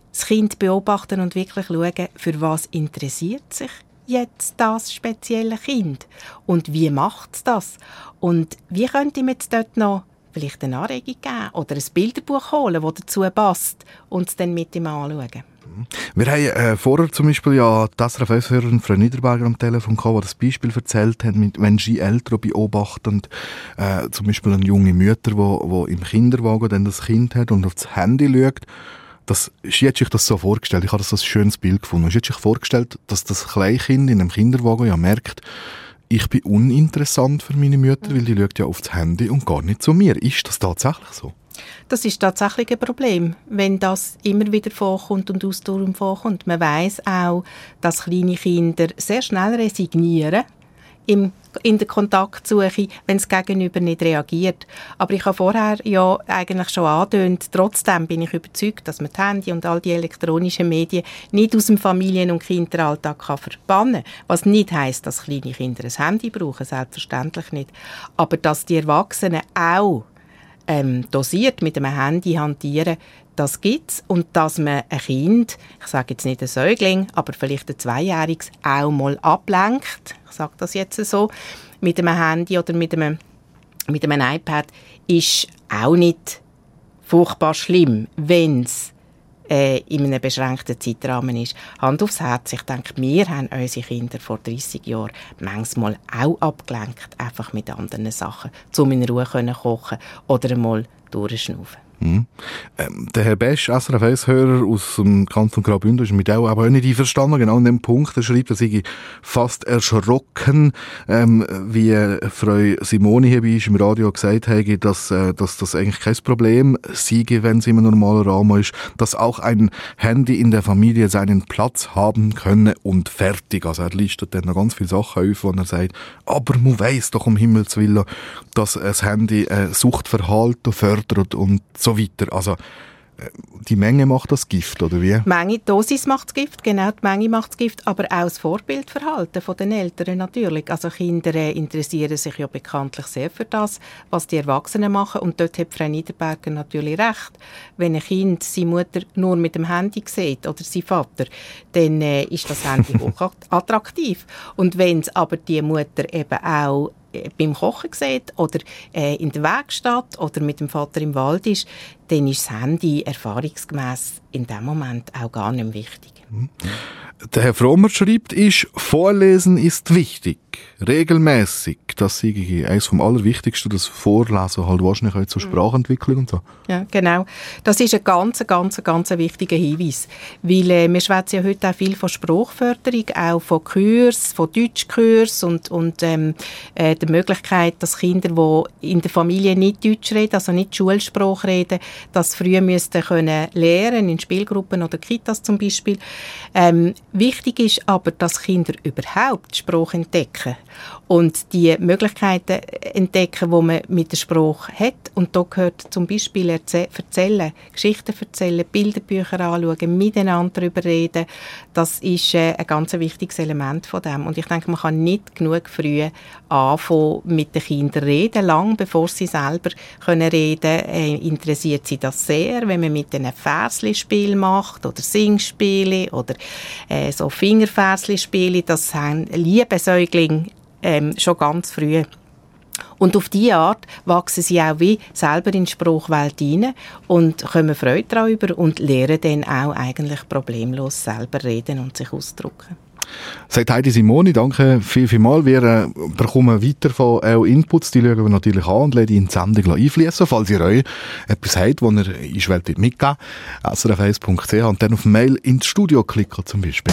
das Kind beobachten und wirklich schauen, für was interessiert sich jetzt das spezielle Kind und wie macht es das? Und wie könnte man jetzt dort noch vielleicht eine Anregung geben oder ein Bilderbuch holen, das dazu passt und es dann mit ihm anschauen? Wir haben äh, vorher zum Beispiel ja die S R F eins-Hörerin Frau Niederberger am Telefon gehabt, die das Beispiel erzählt hat, mit, wenn sie Eltern beobachten, äh, zum Beispiel eine junge Mutter, die wo, wo im Kinderwagen dann das Kind hat und auf das Handy schaut. Das, sie hat sich das so vorgestellt, ich habe das als schönes Bild gefunden. Sie hat sich vorgestellt, dass das Kleinkind in einem Kinderwagen ja merkt, ich bin uninteressant für meine Mutter, weil die schaut ja auf das Handy und gar nicht zu mir. Ist das tatsächlich so? Das ist tatsächlich ein Problem, wenn das immer wieder vorkommt und ausdauernd vorkommt. Man weiss auch, dass kleine Kinder sehr schnell resignieren im, in der Kontaktsuche, wenn das Gegenüber nicht reagiert. Aber ich habe vorher ja eigentlich schon angedeutet, trotzdem bin ich überzeugt, dass man das Handy und all die elektronischen Medien nicht aus dem Familien- und Kinderalltag kann verbannen kann. Was nicht heisst, dass kleine Kinder ein Handy brauchen, selbstverständlich nicht. Aber dass die Erwachsenen auch ähm, dosiert mit einem Handy hantieren, das gibt es. Und dass man ein Kind, ich sage jetzt nicht ein Säugling, aber vielleicht ein Zweijähriges, auch mal ablenkt, ich sage das jetzt so, mit einem Handy oder mit einem, mit einem iPad, ist auch nicht furchtbar schlimm, wenn es äh, in einem beschränkten Zeitrahmen ist. Hand aufs Herz, ich denke, wir haben unsere Kinder vor dreissig Jahren manchmal auch abgelenkt, einfach mit anderen Sachen, um in Ruhe zu kochen oder einmal durchschnaufen. Mhm. Ähm, der Herr Besch, S R F eins-Hörer aus dem Kanton Graubünden, ist mit auch, aber auch nicht einverstanden. Genau an dem Punkt, er schreibt, er sei fast erschrocken, ähm, wie Frau Simoni hier bei uns im Radio gesagt hat, dass, äh, dass das eigentlich kein Problem sei, wenn es im normalen Rahmen ist, dass auch ein Handy in der Familie seinen Platz haben könne und fertig. Also er listet dann noch ganz viele Sachen auf, wo er sagt, aber man weiss doch um Himmels Willen, dass das Handy äh, Suchtverhalten fördert und so weiter. Also die Menge macht das Gift, oder wie? Die Menge, die Dosis macht das Gift, genau, die Menge macht das Gift, aber auch das Vorbildverhalten der Eltern natürlich. Also Kinder äh, interessieren sich ja bekanntlich sehr für das, was die Erwachsenen machen, und dort hat Frau Niederberger natürlich recht. Wenn ein Kind seine Mutter nur mit dem Handy sieht oder sein Vater, dann äh, ist das Handy hoch attraktiv. Und wenn es aber die Mutter eben auch beim Kochen sieht oder äh, in der Werkstatt oder mit dem Vater im Wald ist, dann ist das Handy erfahrungsgemäss in dem Moment auch gar nicht wichtig. Der Herr Frommer schreibt, ist, Vorlesen ist wichtig, regelmäßig. Das ist eines vom Allerwichtigsten, das Vorlesen halt wahrscheinlich auch zur Sprachentwicklung und so. Ja, genau. Das ist ein ganz, ganz, ganz wichtiger Hinweis, weil äh, wir schwätzen ja heute auch viel von Sprachförderung, auch von Kurs, von Deutschkurs und, und ähm, äh, der Möglichkeit, dass Kinder, die in der Familie nicht Deutsch reden, also nicht Schulsprache reden, das früh müssten können lernen, in Spielgruppen oder Kitas zum Beispiel. Ähm, wichtig ist aber, dass Kinder überhaupt Sprache entdecken und die Möglichkeiten entdecken, die man mit der Sprache hat. Und da gehört zum Beispiel erzählen, Geschichten erzählen, Bilderbücher anschauen, miteinander darüber reden. Das ist äh, ein ganz wichtiges Element von dem. Und ich denke, man kann nicht genug früh anfangen mit den Kindern reden. Lang bevor sie selber können reden können, äh, interessiert sie das sehr, wenn man mit einem Versli-Spiel macht oder Singspiele oder äh, so Fingerversli-Spiele. Das haben liebe Säuglinge ähm, schon ganz früh. Und auf diese Art wachsen sie auch wie selber in die Sprachwelt hinein und kommen Freude darüber und lernen dann auch eigentlich problemlos selber reden und sich ausdrücken. Sagt Heidi Simoni, danke viel, viel mal. Wir äh, bekommen weiter von auch Inputs, die schauen wir natürlich an und lassen in die Sendung einfließen, falls ihr euch etwas habt, das ihr in die Welt mitgeben wollt. S R F eins punkt c h und dann auf Mail ins Studio klicken zum Beispiel.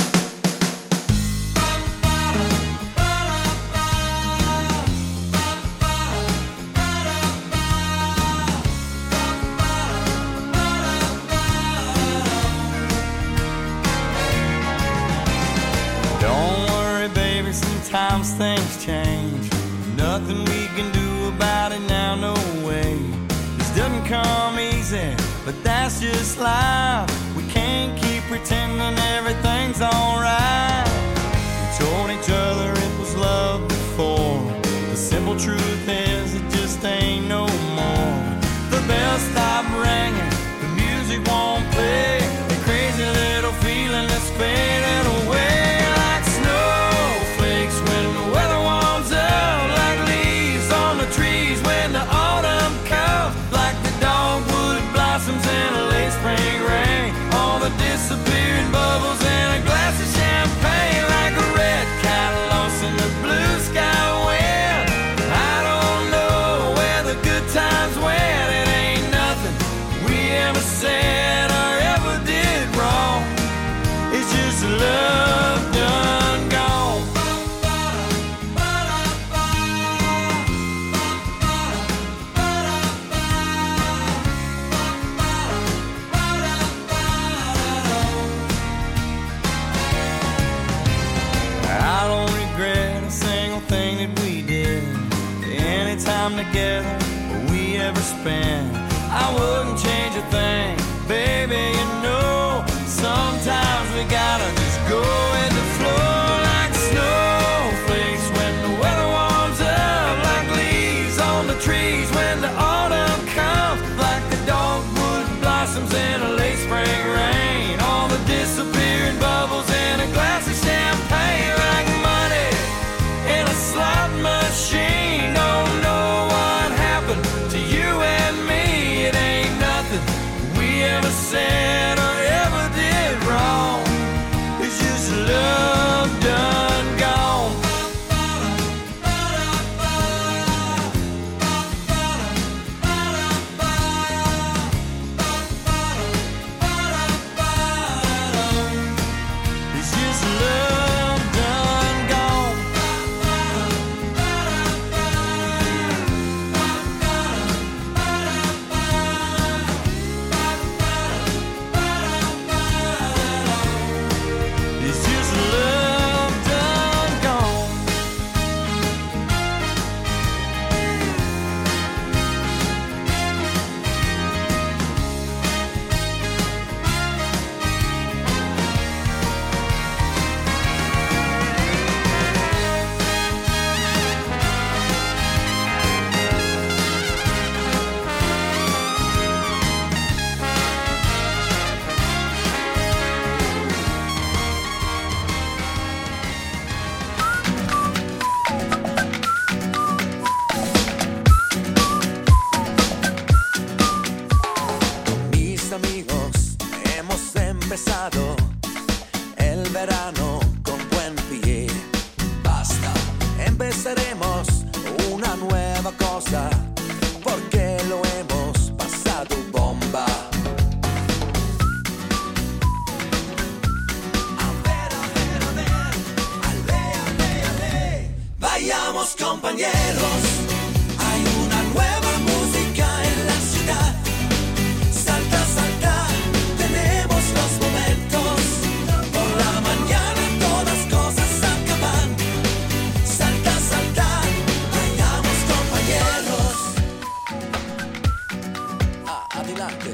Sometimes things change, nothing we can do about it now, no way. This doesn't come easy, but that's just life. We can't keep pretending everything's alright. We told each other it was love before. The simple truth is it just ain't no more. The bells stop ringing, the music won't play. time together we ever spent. I wouldn't change a thing, baby, you know. Sometimes we gotta just go with the flow like snowflakes when the weather warms up, like leaves on the trees when the autumn comes, like the dogwood blossoms in a late spring rain, all the disappearing bubbles in a glass of champagne, like money in a slot machine. Don't know what happened to you and me. It ain't nothing we ever said or ever did wrong. It's just love done gone. It's just love done gone. It's just love done gone. Mis amigos, hemos empezado el verano con buen pie. Basta, empezaremos una nueva cosa porque lo hemos pasado bomba. A ver, a ver, a ver, ale, ale, ale. Vayamos compañeros, hay una nueva música en la ciudad. Salta, salta, tenemos los momentos. Por la mañana todas cosas acaban. Salta, salta, vayamos compañeros. Ah, adelante.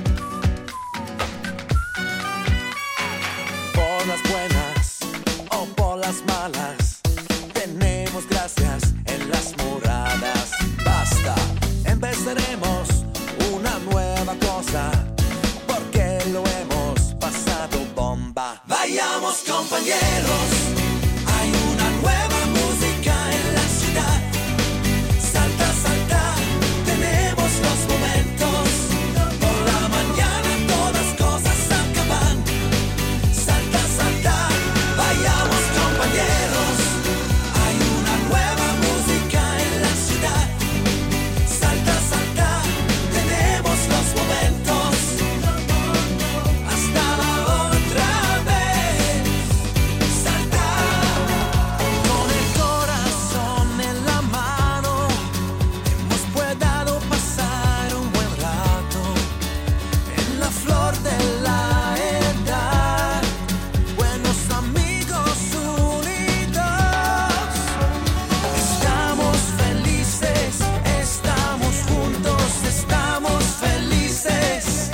Por las buenas o por las malas, tenemos gracias en las moradas. Basta, empezaremos una nueva cosa porque lo hemos pasado bomba. Vayamos compañeros, hay una nueva música en la ciudad. Salta, salta, tenemos los momentos. Por la mañana todas cosas acaban. Salta, salta, vayamos compañeros, hay una nueva música en la ciudad. Salta, salta, tenemos los momentos. Hasta la otra vez. Salta. Con el corazón en la mano, hemos podido pasar un buen rato. En la flor de la edad, buenos amigos unidos. Estamos felices, estamos juntos, estamos felices.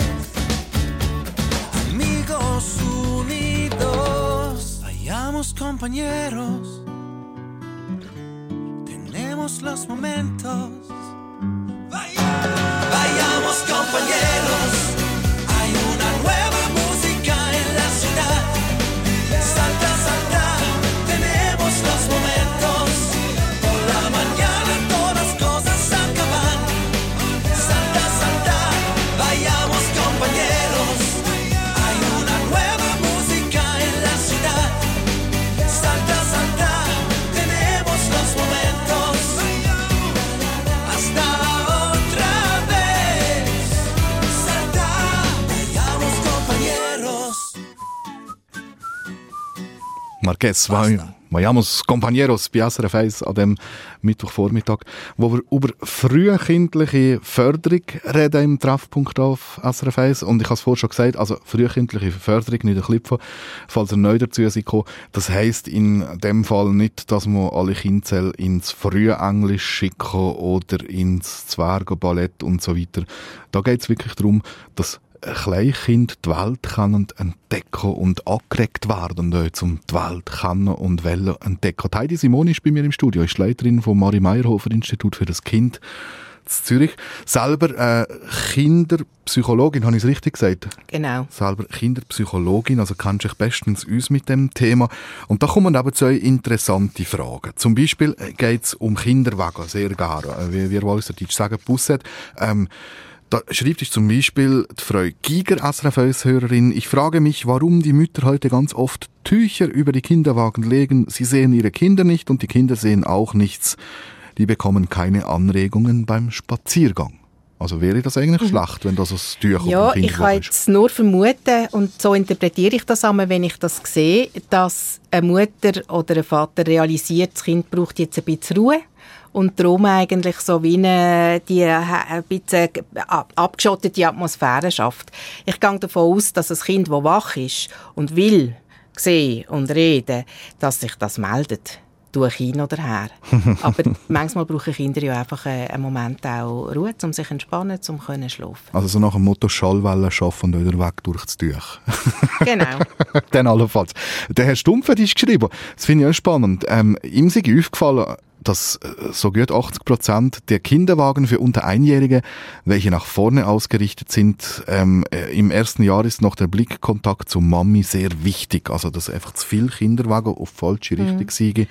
Amigos unidos, vayamos compañeros, tenemos los momentos. Vayamos compañeros, hay una nueva música en la ciudad. Salta, salta, tenemos los momentos. Por la mañana todas cosas acaban. Salta, salta, vayamos compañeros, hay una nueva música en la ciudad. Salta, salta, tenemos los momentos. Hasta la otra vez. Salta, vayamos compañeros. Marquez, vai- Vayamos Compañeros bei S R F eins an dem Mittwochvormittag, wo wir über frühkindliche Förderung reden im Treffpunkt auf S R F eins. Und ich habe es vorhin schon gesagt, also frühkindliche Förderung, nicht ein Klipfen, falls ihr neu dazu seid gekommen. Das heisst in dem Fall nicht, dass man alle Kinder ins Frühenglisch schicken oder ins Zwergenballett und so weiter. Da geht es wirklich darum, dass Kleinkind die Welt können entdecken und angeregt werden, um die Welt kennen und wollen entdecken. Heidi Simoni ist bei mir im Studio, ist Leiterin vom Marie-Meyerhofer-Institut für das Kind in Zürich. Selber äh, Kinderpsychologin, habe ich es richtig gesagt? Genau. Selber Kinderpsychologin, also kennst du dich bestens aus mit dem Thema. Und da kommen eben zwei interessante Fragen. Zum Beispiel geht es um Kinderwagen, sehr gerne. Wie wir Walserdeutsch sagen, Busset. Ähm, Da schreibt ich zum Beispiel die Frau Giger, S R F eins-Hörerin, ich frage mich, warum die Mütter heute ganz oft Tücher über die Kinderwagen legen. Sie sehen ihre Kinder nicht und die Kinder sehen auch nichts. Die bekommen keine Anregungen beim Spaziergang. Also wäre das eigentlich mhm. schlecht, wenn das ein Tücher ja, auf dem Kinderwagen ist? Ja, ich kann jetzt nur vermuten, und so interpretiere ich das einmal, wenn ich das sehe, dass eine Mutter oder ein Vater realisiert, das Kind braucht jetzt ein bisschen Ruhe. Und darum eigentlich so wie eine, die ein bisschen abgeschottete Atmosphäre schafft. Ich gehe davon aus, dass ein Kind, das wach ist und will sehen und reden, dass sich das meldet. Durch hin oder her. Aber manchmal brauchen Kinder ja einfach einen Moment auch Ruhe, um sich zu entspannen, um zu schlafen. Also so nach dem Motto Schallwellen schaffen und wieder weg durch das Tuch. Genau. Dann allenfalls. Der Herr Stumpf hat geschrieben, das finde ich auch spannend. Ähm, ihm ist aufgefallen, dass so gut achtzig Prozent der Kinderwagen für unter Einjährige, welche nach vorne ausgerichtet sind, ähm, im ersten Jahr ist noch der Blickkontakt zur Mami sehr wichtig. Also dass einfach zu viele Kinderwagen auf falsche Richtung mhm. sind.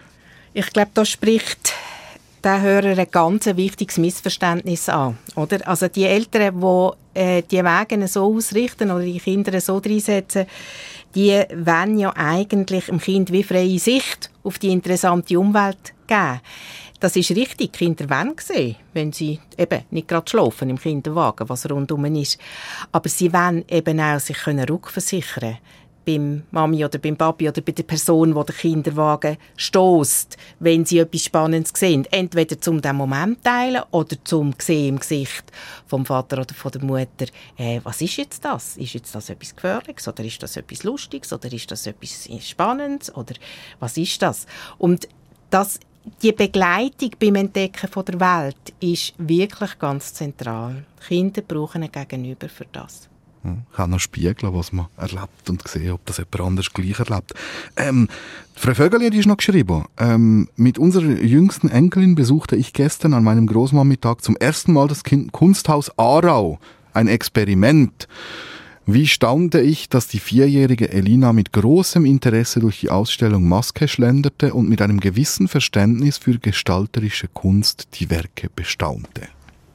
Ich glaube, da spricht der Hörer ein ganz wichtiges Missverständnis an. Oder? Also die Eltern, die äh, die Wege so ausrichten oder die Kinder so reinsetzen, die wollen ja eigentlich dem Kind wie freie Sicht auf die interessante Umwelt geben. Das ist richtig, die Kinder wollen sehen, wenn sie eben nicht gerade schlafen im Kinderwagen, was rundum ist. Aber sie wollen eben auch sich können rückversichern beim Mami oder beim Papi oder bei der Person, die den Kinderwagen stösst, wenn sie etwas Spannendes sehen. Entweder zum den Moment teilen oder zum sehen im Gesicht vom Vater oder von der Mutter, äh, was ist jetzt das? Ist jetzt das etwas Gefährliches oder ist das etwas Lustiges oder ist das etwas Spannendes oder was ist das? Und das, die Begleitung beim Entdecken von der Welt ist wirklich ganz zentral. Kinder brauchen ein Gegenüber für das. Ich kann noch spiegeln, was man erlebt und sehen, ob das jemand anders gleich erlebt. Ähm, Frau Vögeli hat noch geschrieben, ähm, mit unserer jüngsten Enkelin besuchte ich gestern an meinem Großmami-Tag zum ersten Mal das kind- Kunsthaus Aarau. Ein Experiment. Wie staunte ich, dass die vierjährige Elina mit großem Interesse durch die Ausstellung Maske schlenderte und mit einem gewissen Verständnis für gestalterische Kunst die Werke bestaunte.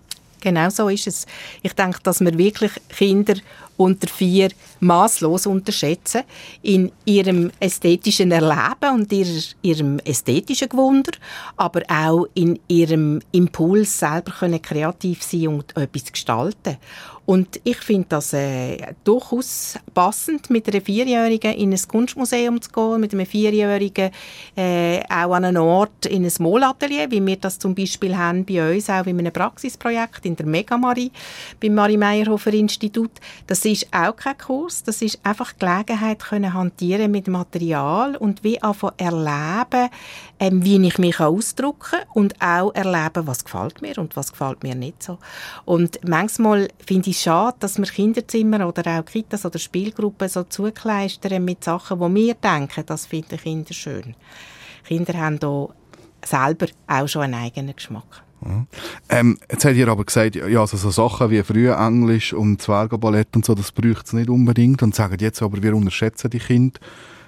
Genau so ist es. Ich denke, dass wir wirklich Kinder unter vier masslos unterschätzen in ihrem ästhetischen Erleben und ihrer, ihrem ästhetischen Gewunder, aber auch in ihrem Impuls, selber können kreativ sein und etwas gestalten. Und ich finde das äh, durchaus passend, mit einer Vierjährigen in ein Kunstmuseum zu gehen, mit einem Vierjährigen äh, auch an einen Ort in ein Molatelier, wie wir das zum Beispiel haben bei uns, auch in einem Praxisprojekt in der Megamarie, beim Marie-Meyerhofer-Institut. Das ist auch kein Kurs, das ist einfach Gelegenheit, können hantieren mit Material und wie einfach erleben, ähm, wie ich mich ausdrücken kann und auch erleben, was gefällt mir und was gefällt mir nicht so. Und manchmal finde ich es schade, dass wir Kinderzimmer oder auch Kitas oder Spielgruppen so zukleistern mit Sachen, wo wir denken, das finden Kinder schön. Kinder haben da selber auch schon einen eigenen Geschmack. Ja. Ähm, jetzt habt ihr aber gesagt, ja, also so Sachen wie Frühenglisch und Zwergenballett und so, das braucht es nicht unbedingt und sagen jetzt aber, wir unterschätzen die Kinder.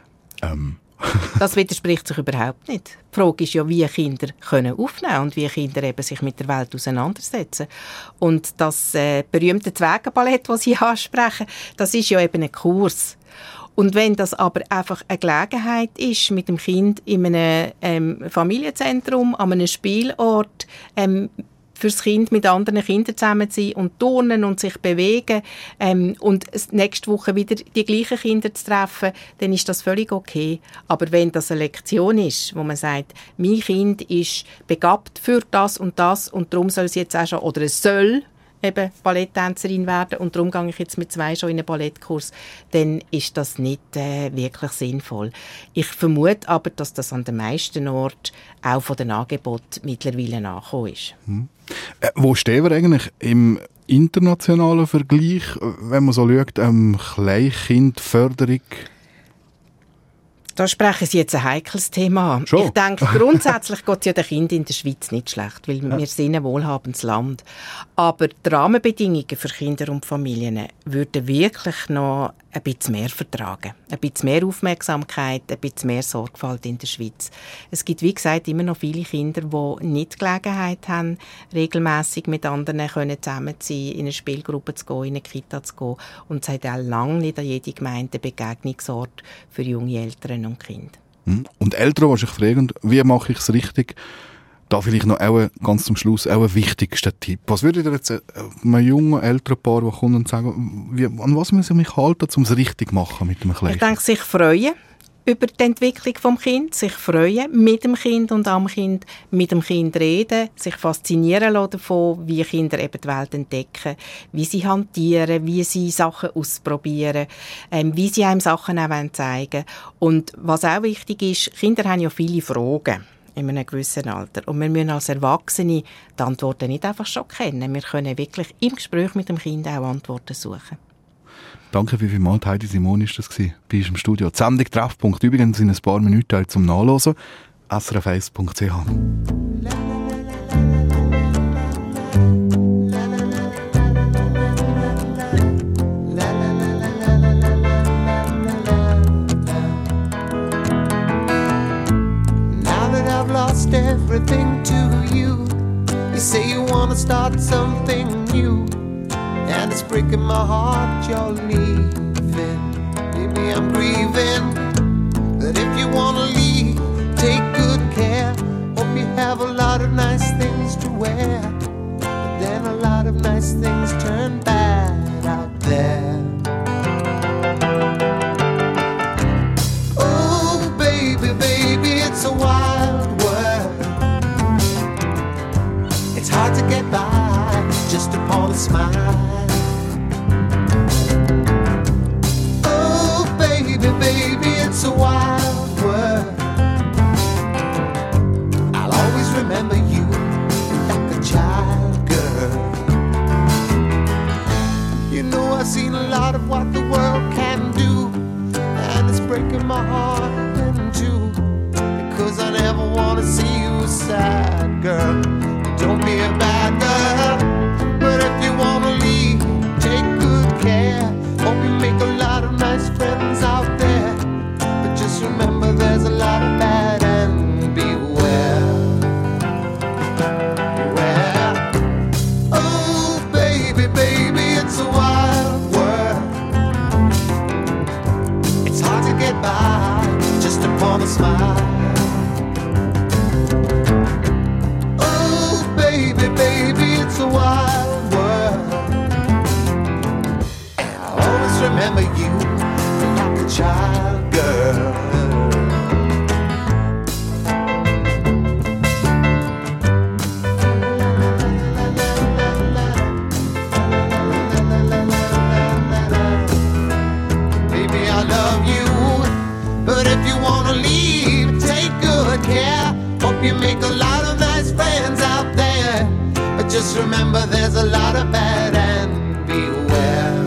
Ähm. Das widerspricht sich überhaupt nicht. Die Frage ist ja, wie Kinder können aufnehmen und wie Kinder eben sich mit der Welt auseinandersetzen. Und das äh, berühmte Zwergenballett, das Sie ansprechen, das ist ja eben ein Kurs. Und wenn das aber einfach eine Gelegenheit ist, mit dem Kind in einem ähm, Familienzentrum, an einem Spielort, ähm, fürs Kind mit anderen Kindern zusammen zu sein und turnen und sich bewegen ähm, und nächste Woche wieder die gleichen Kinder zu treffen, dann ist das völlig okay. Aber wenn das eine Lektion ist, wo man sagt, mein Kind ist begabt für das und das und darum soll es jetzt auch schon, oder es soll eben Balletttänzerin werden und darum gehe ich jetzt mit zwei schon in einen Ballettkurs, dann ist das nicht äh, wirklich sinnvoll. Ich vermute aber, dass das an den meisten Orten auch von den Angeboten mittlerweile angekommen ist. Hm. Äh, wo stehen wir eigentlich im internationalen Vergleich, wenn man so schaut, ähm, Kleinkindförderung? Da sprechen Sie jetzt ein heikles Thema an. Schon? Ich denke, grundsätzlich geht es ja den Kindern in der Schweiz nicht schlecht, weil ja. wir sind ein wohlhabendes Land. Aber die Rahmenbedingungen für Kinder und Familien würden wirklich noch ein bisschen mehr vertragen. Ein bisschen mehr Aufmerksamkeit, ein bisschen mehr Sorgfalt in der Schweiz. Es gibt, wie gesagt, immer noch viele Kinder, die nicht die Gelegenheit haben, regelmässig mit anderen zusammen zu sein, in eine Spielgruppe zu gehen, in eine Kita zu gehen. Und es hat auch lange nicht an jede Gemeinde einen Begegnungsort für junge Eltern und Kinder. Und Eltern, die sich fragen, wie mache ich es richtig? Da vielleicht noch auch ganz zum Schluss auch ein wichtigster Tipp. Was würdet ihr jetzt einem jungen Elternpaar, der kommt und sagen, wie, an was muss ich mich halten, um es richtig zu machen mit dem Kleinen? Ich denke, sich freuen über die Entwicklung des Kindes, sich freuen mit dem Kind und am Kind, mit dem Kind reden, sich faszinieren lassen davon, wie Kinder eben die Welt entdecken, wie sie hantieren, wie sie Sachen ausprobieren, ähm, wie sie einem Sachen auch zeigen wollen. Und was auch wichtig ist, Kinder haben ja viele Fragen in einem gewissen Alter. Und wir müssen als Erwachsene die Antworten nicht einfach schon kennen. Wir können wirklich im Gespräch mit dem Kind auch Antworten suchen. Danke vielmals, Heidi Simon ist das gewesen, bei uns im Studio. Die Sendung Treffpunkt übrigens in ein paar Minuten zum Nachlesen. S R F eins Punkt C H. Lost everything to you. You say you wanna start something new, and it's breaking my heart you're leaving. Maybe I'm grieving, but if you wanna leave, take good care. Hope you have a lot of nice things to wear, but then a lot of nice things turn bad out there. Oh baby, baby, it's a wild world. It's hard to get by just upon a smile. Oh baby, baby, it's a wild world. I'll always remember you like a child, girl. You know I've seen a lot of what the world can do, and it's breaking my heart in two, because I never wanna see you sad, girl. Don't be a bad girl, but if you wanna leave, take good care. Hope you make a lot of nice friends out there, but just remember there's a lot of bad and beware. Beware. Oh baby, baby, it's a wild world. It's hard to get by just upon a smile. Baby, baby, it's a wild world. And I'll always remember you like a child, girl. Baby, I love you, but if you wanna leave, take good care. Hope you make a lot of nice friends out there, but just remember there's a lot of bad and beware.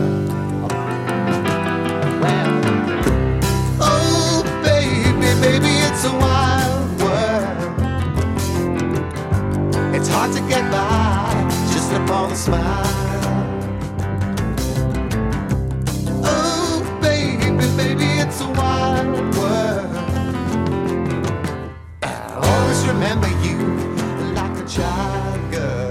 Well, oh baby, baby, it's a wild world. It's hard to get by just upon a smile. Oh baby, baby, it's a wild world. I'll always remember you like a child, girl.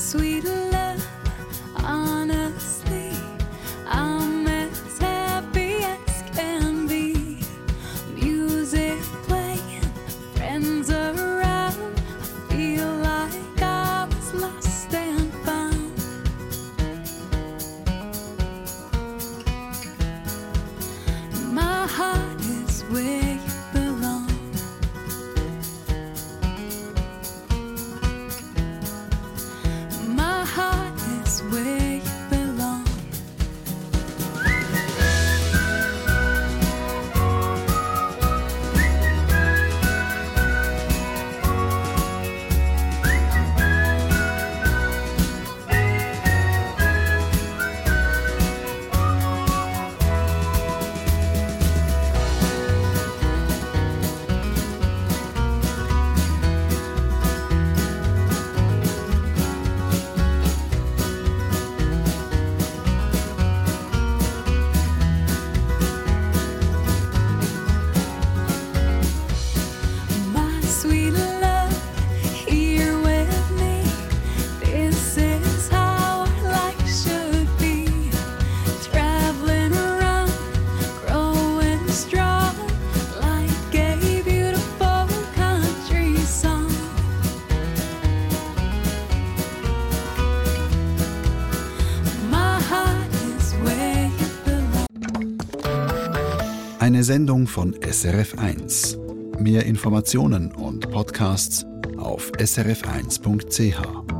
sweet love, honestly, I'm as happy as can be. Music playing, friends around, I feel like I was lost and found. My heart is where you belong. My heart is where you belong. My sweet love, here with me. This is how our life should be. Traveling around, growing strong, like a beautiful country song. My heart is where you belong. Eine Sendung von S R F eins. Mehr Informationen und Podcasts auf s r f eins punkt c h.